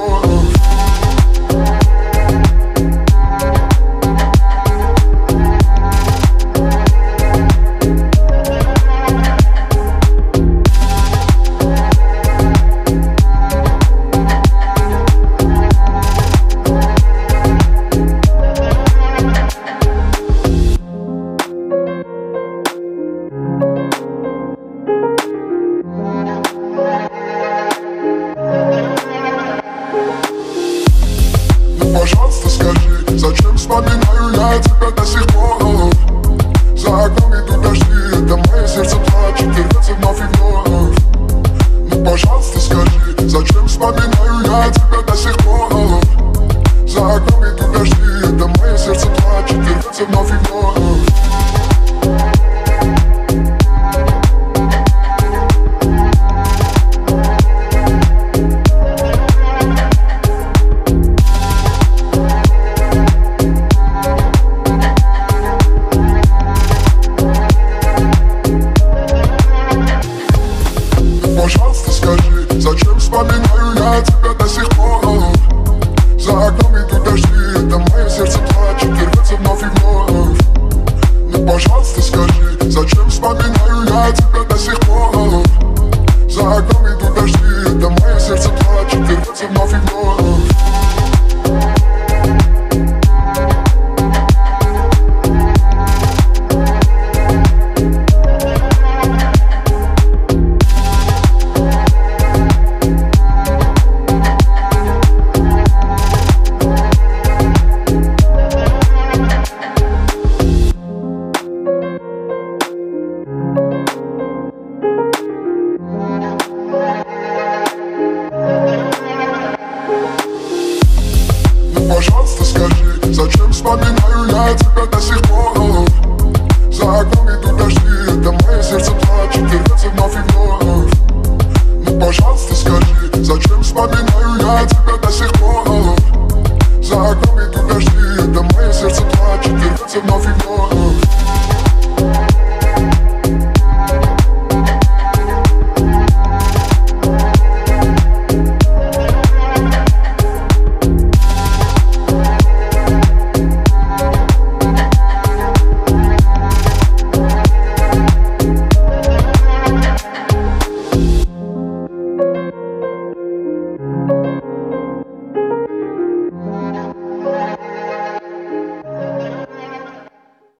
вновь. Пожалуйста, скажи, зачем вспоминаю я тебя до сих пор? За окном идут дожди, это мое сердце плачет, рвется вновь и вновь. Ну, пожалуйста, скажи, зачем вспоминаю я тебя до сих пор? За окном идут дожди, это мое сердце плачет, рвется вновь и вновь. Пожалуйста, скажи, зачем вспоминаю я тебя до сих пор? За окном идут дожди, это мое сердце плачет, рвется вновь и вновь. Ну, пожалуйста, скажи, зачем вспоминаю я тебя до сих пор? За окном идут дожди, это мое сердце плачет, рвется вновь и вновь. Пожалуйста, скажи, зачем вспоминаю я тебя до сих пор? За окном идут дожди, это мое сердце плачет, рвется вновь и вновь. Ну, пожалуйста, скажи, зачем вспоминаю я тебя до сих пор? За окном идут дожди, это мое сердце плачет, рвется вновь и вновь.